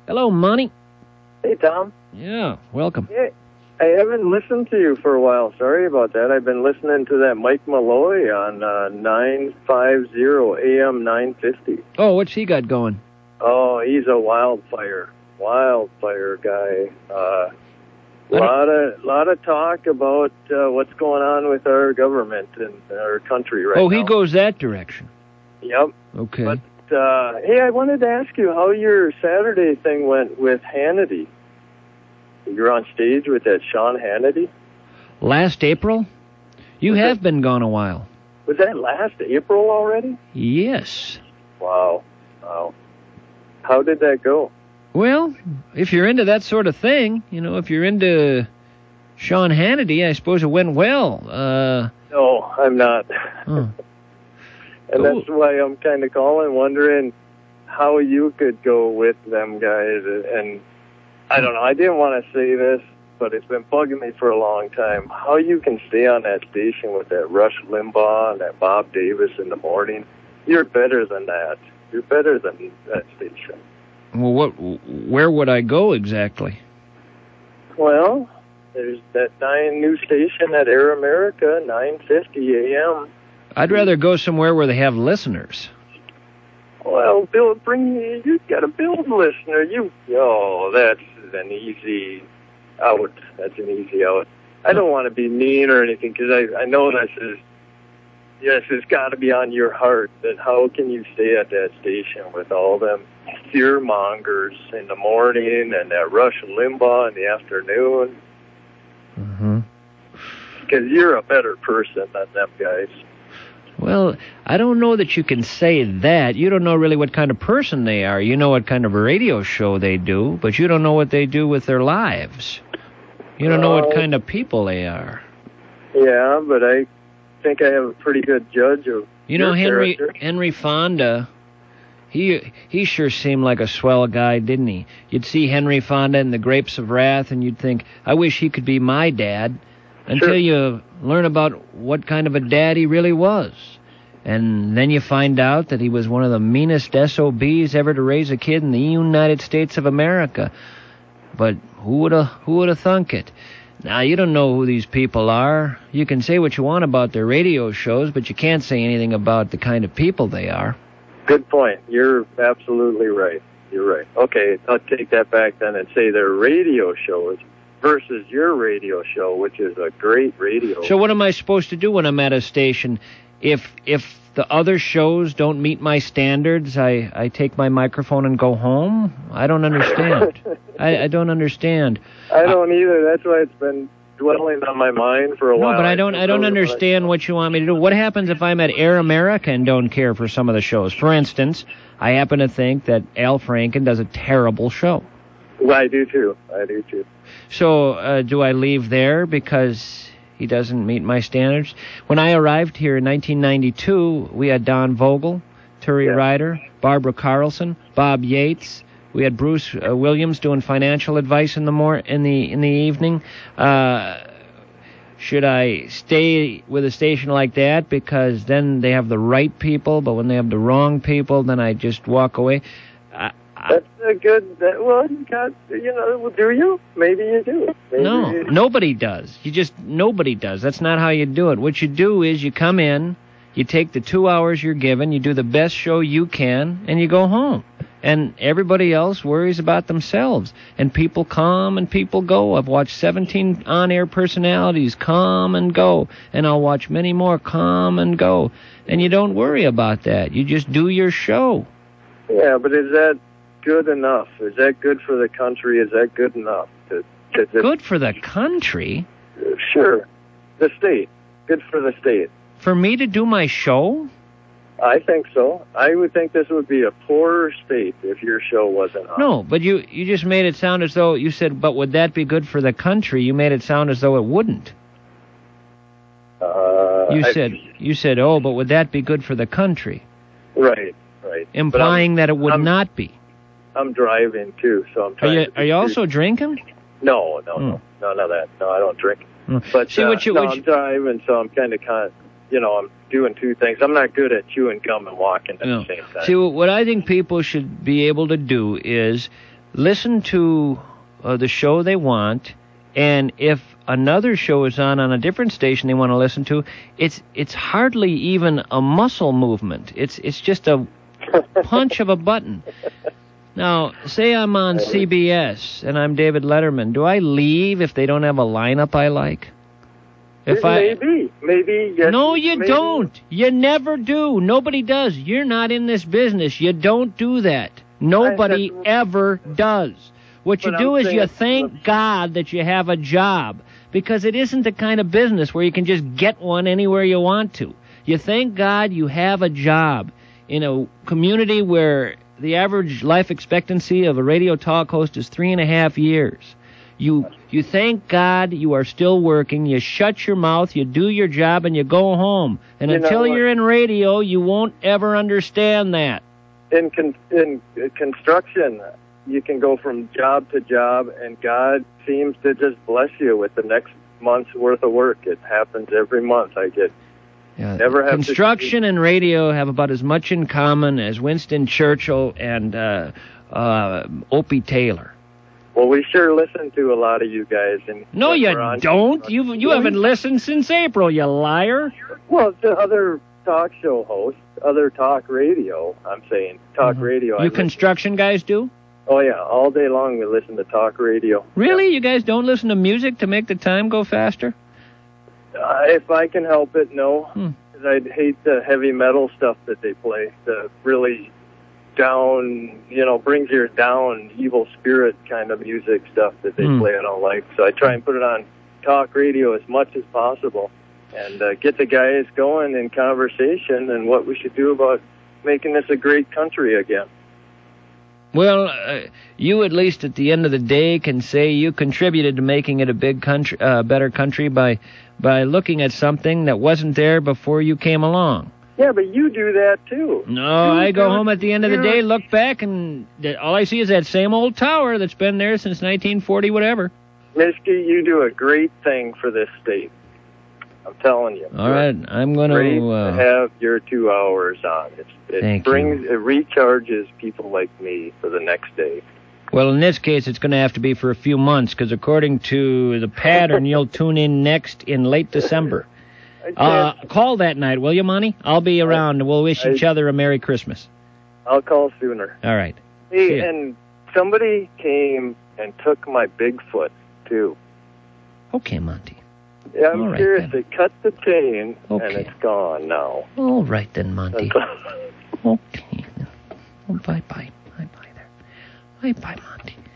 Hello, Monty. Hey, Tom. Yeah, welcome. Hey, I haven't listened to you for a while. Sorry about that. I've been listening to that Mike Malloy on 950 AM 950. Oh, what's he got going? Oh, he's a wildfire guy. Lot of talk about what's going on with our government and our country right now. Oh, he goes that direction. Yep. Okay. But hey, I wanted to ask you how your Saturday thing went with Hannity. You're on stage with that Sean Hannity? Last April? You have been gone a while. Was that last April already? Yes. Wow. How did that go? Well, if you're into that sort of thing, if you're into Sean Hannity, I suppose it went well. No, I'm not. Oh. And that's why I'm kind of calling, wondering how you could go with them guys. And I don't know, I didn't want to say this, but it's been bugging me for a long time. How you can stay on that station with that Rush Limbaugh and that Bob Davis in the morning. You're better than that. You're better than that station. Well, where would I go exactly? Well, there's that new station at Air America, 950 AM. I'd rather go somewhere where they have listeners. Well, you got to build a listener. That's an easy out. I don't want to be mean or anything, because I know it's got to be on your heart. That how can you stay at that station with all them fear mongers in the morning and that Rush Limbaugh in the afternoon? Mm-hmm. Because you're a better person than them guys. Well, I don't know that you can say that. You don't know really what kind of person they are. You know what kind of a radio show they do, but you don't know what they do with their lives. You don't know what kind of people they are. Yeah, but I think I have a pretty good judge of Henry Fonda, he sure seemed like a swell guy, didn't he? You'd see Henry Fonda in The Grapes of Wrath, and you'd think, I wish he could be my dad, until you learn about what kind of a dad he really was. And then you find out that he was one of the meanest SOBs ever to raise a kid in the United States of America. But who would have thunk it? Now, you don't know who these people are. You can say what you want about their radio shows, but you can't say anything about the kind of people they are. Good point. You're absolutely right. You're right. Okay, I'll take that back then and say their radio shows versus your radio show, which is a great radio. So what am I supposed to do when I'm at a station? If the other shows don't meet my standards, I take my microphone and go home? I don't understand. I don't understand. I don't either. That's why it's been dwelling on my mind for a while. No, but I don't understand what you want me to do. What happens if I'm at Air America and don't care for some of the shows? For instance, I happen to think that Al Franken does a terrible show. Well, I do too. So do I leave there because he doesn't meet my standards? When I arrived here in 1992, we had Don Vogel, Turi Ryder, Barbara Carlson, Bob Yates. We had Bruce Williams doing financial advice in the evening. Should I stay with a station like that because then they have the right people, but when they have the wrong people, then I just walk away? That's a good. You got. Do you? Maybe you do. Nobody does. Nobody does. That's not how you do it. What you do is you come in, you take the 2 hours you're given, you do the best show you can, and you go home. And everybody else worries about themselves. And people come and people go. I've watched 17 on-air personalities come and go. And I'll watch many more come and go. And you don't worry about that. You just do your show. Yeah, but is that good enough? Is that good for the country? Is that good enough? Good for the country? Sure. The state. Good for the state. For me to do my show? I think so. I would think this would be a poorer state if your show wasn't on. No, but you just made it sound as though you said, but would that be good for the country? You made it sound as though it wouldn't. You said, oh, but would that be good for the country? Right. Implying that it would not be. I'm driving too, so I'm trying. Are you also drinking? No, none of that. No, I don't drink. But I'm driving, so I'm kind of I'm doing two things. I'm not good at chewing gum and walking at the same time. See, what I think people should be able to do is listen to the show they want, and if another show is on a different station they want to listen to, it's hardly even a muscle movement. It's just a punch of a button. Now, say I'm on CBS and I'm David Letterman. Do I leave if they don't have a lineup I like? Maybe. Yes, no, you maybe. don't. You never do. Nobody does. You're not in this business. You don't do that. Nobody ever does. What you do is you thank God that you have a job, because it isn't the kind of business where you can just get one anywhere you want to. You thank God you have a job in a community where the average life expectancy of a radio talk host is 3.5 years. You thank God you are still working. You shut your mouth, you do your job, and you go home. And until you're in radio, you won't ever understand that. In construction, you can go from job to job, and God seems to just bless you with the next month's worth of work. It happens every month. I get never have construction and radio have about as much in common as Winston Churchill and Opie Taylor. Well, we sure listen to a lot of you guys. And no, you don't. You haven't listened since April, you liar. Well, to other talk show hosts, other talk radio, I'm saying. Talk radio. You construction guys do? Oh, yeah. All day long we listen to talk radio. Really? Yeah. You guys don't listen to music to make the time go faster? If I can help it, no. Because I'd hate the heavy metal stuff that they play. The really down, brings you down, evil spirit kind of music stuff that they play. I don't like. So I try and put it on talk radio as much as possible and get the guys going in conversation and what we should do about making this a great country again. Well, you at least at the end of the day can say you contributed to making it a big country, better country by looking at something that wasn't there before you came along. Yeah, but you do that too. No, I go home at the end of the day, look back, and all I see is that same old tower that's been there since 1940, whatever. Mischke, you do a great thing for this state. I'm telling you. All right, I'm going to have your 2 hours on. It recharges people like me for the next day. Well, in this case, it's going to have to be for a few months, because according to the pattern, you'll tune in next in late December. Call that night, will you, Monty? I'll be around, and we'll wish each other a Merry Christmas. I'll call sooner. All right. Hey, and somebody came and took my Bigfoot, too. Okay, Monty. Yeah, I'm curious. They cut the chain, and it's gone now. All right, then, Monty. Okay. Well, bye-bye. Bye-bye there. Bye-bye, Monty.